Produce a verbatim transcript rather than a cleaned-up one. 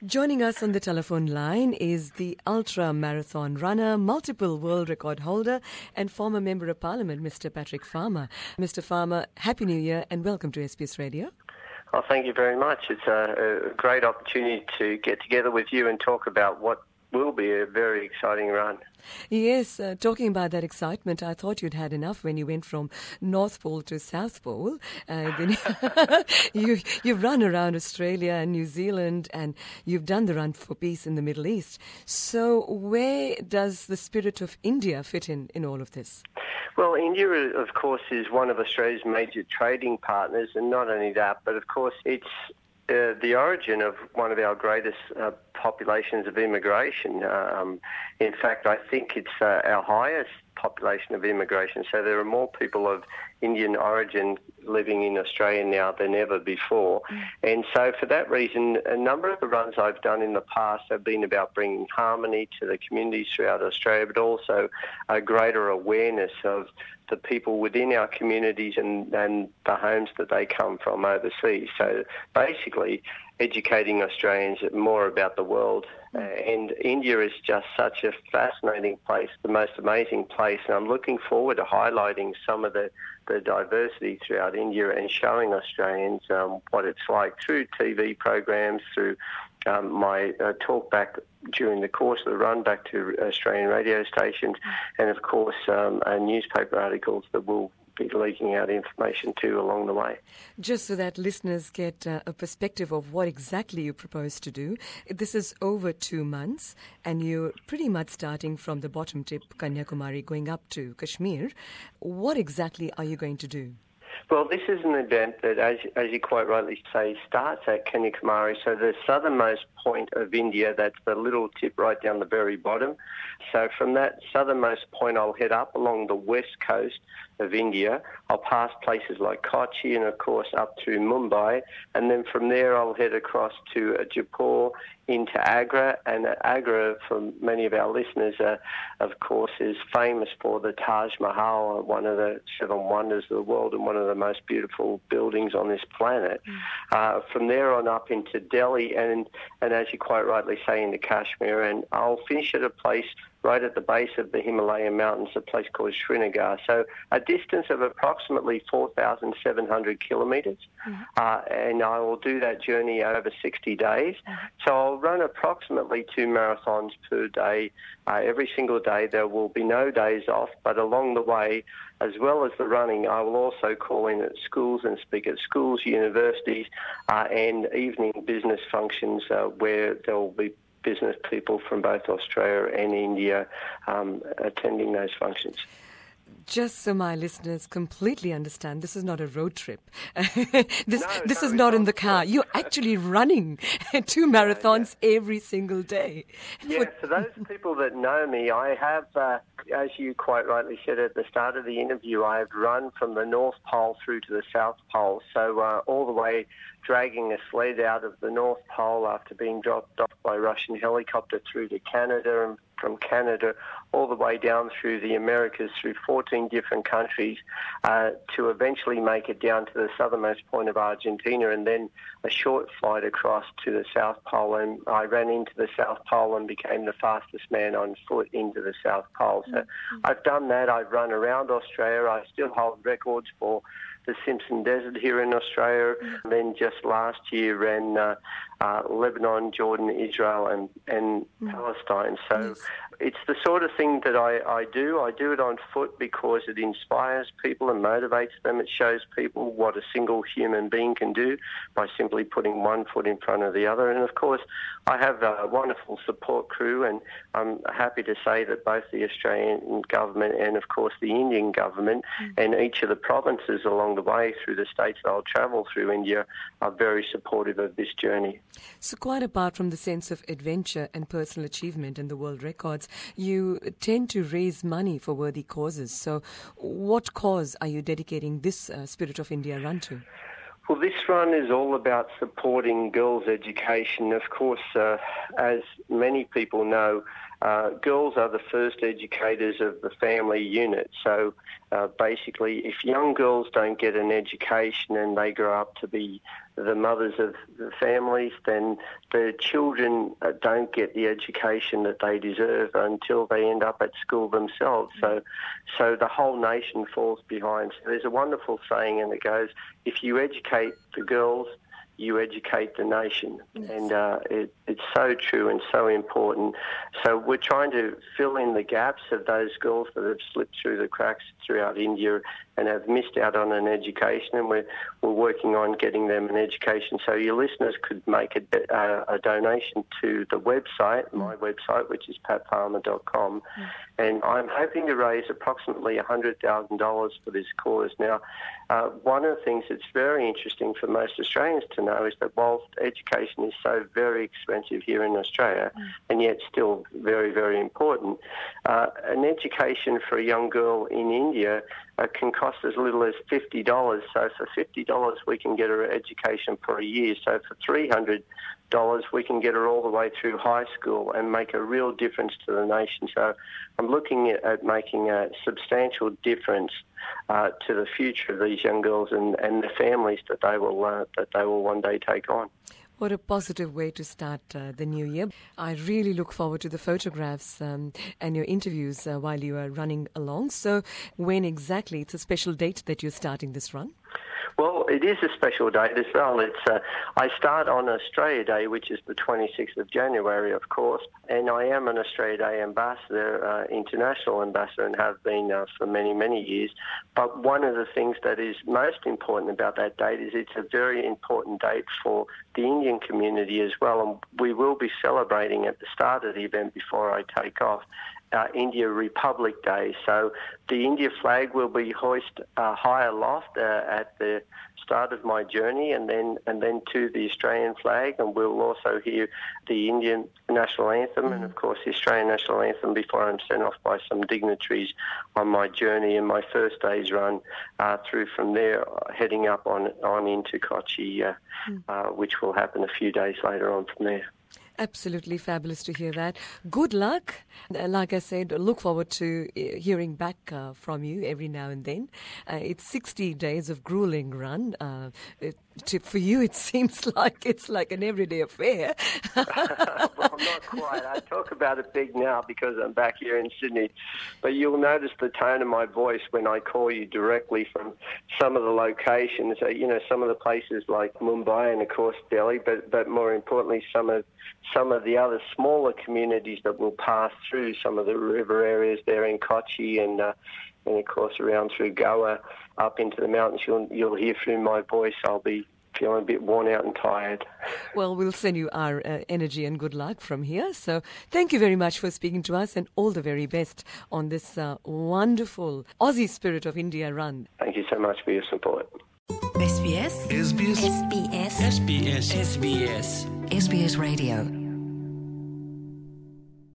Joining us on the telephone line is the ultra marathon runner, multiple world record holder, and former Member of Parliament, Mister Patrick Farmer. Mister Farmer, Happy New Year and welcome to S B S Radio. Well, thank you very much. It's a, a great opportunity to get together with you and talk about what will be a very exciting run. Yes, uh, talking about that excitement, I thought you'd had enough when you went from North Pole to South Pole. Uh, then you, you've run around Australia and New Zealand, and you've done the Run for Peace in the Middle East. So where does the spirit of India fit in, in all of this? Well, India, of course, is one of Australia's major trading partners, and not only that, but of course it's Uh, the origin of one of our greatest uh, populations of immigration. Um, in fact, I think it's uh, our highest population of immigration. So there are more people of Indian origin living in Australia now than ever before. Mm. And so for that reason, a number of the runs I've done in the past have been about bringing harmony to the communities throughout Australia, but also a greater awareness of the people within our communities and, and the homes that they come from overseas. So basically educating Australians more about the world. Uh, and India is just such a fascinating place, the most amazing place. And I'm looking forward to highlighting some of the, the diversity throughout India and showing Australians um, what it's like through T V programs, through um, my uh, talk back during the course of the run back to Australian radio stations, and of course um, uh, newspaper articles that will be leaking out information too along the way. Just so that listeners get uh, a perspective of what exactly you propose to do, this is over two months and you're pretty much starting from the bottom tip, Kanyakumari, going up to Kashmir. What exactly are you going to do? Well, this is an event that, as, as you quite rightly say, starts at Kanyakumari, so the southernmost point of India, that's the little tip right down the very bottom. So from that southernmost point, I'll head up along the west coast of India. I'll pass places like Kochi and, of course, up to Mumbai, and then from there I'll head across to uh, Jaipur, into Agra, and uh, Agra, for many of our listeners, uh, of course, is famous for the Taj Mahal, one of the seven wonders of the world and one of the most beautiful buildings on this planet. Mm. Uh, from there on up into Delhi, and, and as you quite rightly say, into Kashmir, and I'll finish at a place right at the base of the Himalayan mountains, a place called Srinagar. So a distance of approximately four thousand seven hundred kilometres, mm-hmm. uh, and I will do that journey over sixty days. Mm-hmm. So I'll run approximately two marathons per day. Uh, every single day there will be no days off, but along the way, as well as the running, I will also call in at schools and speak at schools, universities, uh, and evening business functions uh, where there will be business people from both Australia and India um, attending those functions. Just so my listeners completely understand, this is not a road trip. this no, this no, is not in the car. You're actually running two marathons yeah, yeah. every single day. Yeah, for, for those people that know me, I have, uh, as you quite rightly said at the start of the interview, I have run from the North Pole through to the South Pole. So uh, all the way dragging a sled out of the North Pole after being dropped off by Russian helicopter through to Canada, and from Canada all the way down through the Americas, through fourteen different countries, uh, to eventually make it down to the southernmost point of Argentina, and then a short flight across to the South Pole. And I ran into the South Pole and became the fastest man on foot into the South Pole. So mm-hmm. I've done that. I've run around Australia. I still hold records for the Simpson Desert here in Australia. Mm-hmm. And then just last year ran uh, uh, Lebanon, Jordan, Israel and, and mm-hmm. Palestine. So yes. It's the sort of thing that I, I do. I do it on foot because it inspires people and motivates them. It shows people what a single human being can do by simply putting one foot in front of the other. And of course, I have a wonderful support crew, and I'm happy to say that both the Australian government and of course the Indian government mm. and each of the provinces along the way through the states that I'll travel through India are very supportive of this journey. So quite apart from the sense of adventure and personal achievement and the world records, you tend to raise money for worthy causes. So what cause are you dedicating this uh, Spirit of India run to? Well, this run is all about supporting girls' education. Of course, uh, as many people know, uh, girls are the first educators of the family unit. So uh, basically, if young girls don't get an education and they grow up to be the mothers of the families, then the children uh, don't get the education that they deserve until they end up at school themselves. So, so the whole nation falls behind. So there's a wonderful saying, and it goes, if you educate the girls, you educate the nation. Yes. And uh, it, it's so true and so important. So we're trying to fill in the gaps of those girls that have slipped through the cracks throughout India and have missed out on an education, and we're, we're working on getting them an education. So your listeners could make a, uh, a donation to the website, mm. my website, which is pat palmer dot com, mm. and I'm hoping to raise approximately one hundred thousand dollars for this cause. Now, uh, one of the things that's very interesting for most Australians to know is that whilst education is so very expensive here in Australia, mm. and yet still very, very important, uh, an education for a young girl in India uh, can cost as little as fifty dollars. So for fifty dollars, we can get her education for a year. So for three hundred dollars, we can get her all the way through high school and make a real difference to the nation. So I'm looking at, at making a substantial difference uh, to the future of these young girls and, and the families that they will uh, that they will one day take on. What a positive way to start uh, the new year. I really look forward to the photographs um, and your interviews uh, while you are running along. So when exactly? It's a special date that you're starting this run? Well, it is a special date as well. It's uh, I start on Australia Day, which is the twenty-sixth of January, of course, and I am an Australia Day ambassador, uh, international ambassador, and have been uh, for many, many years. But one of the things that is most important about that date is it's a very important date for the Indian community as well, and we will be celebrating at the start of the event before I take off. Uh, India Republic Day. So the India flag will be hoisted uh, high aloft uh, at the start of my journey, and then and then to the Australian flag, and we'll also hear the Indian national anthem mm. and of course the Australian national anthem before I'm sent off by some dignitaries on my journey in my first day's run uh, through from there, heading up on on into Kochi, uh, mm. uh, which will happen a few days later on from there. Absolutely fabulous to hear that. Good luck. Like I said, look forward to hearing back uh, from you every now and then. Uh, it's sixty days of grueling run. Uh, it, to, for you, it seems like it's like an everyday affair. Well, not quite. I talk about it big now because I'm back here in Sydney. But you'll notice the tone of my voice when I call you directly from some of the locations. Uh, you know, some of the places like Mumbai and, of course, Delhi, but, but more importantly, some of some of the other smaller communities that will pass through some of the river areas there in Kochi and, uh, and of course, around through Goa up into the mountains. You'll, you'll hear through my voice I'll be feeling a bit worn out and tired. Well, we'll send you our uh, energy and good luck from here. So thank you very much for speaking to us, and all the very best on this uh, wonderful Aussie Spirit of India run. Thank you so much for your support. S B S. S B S. S B S. S B S. S B S. S B S Radio.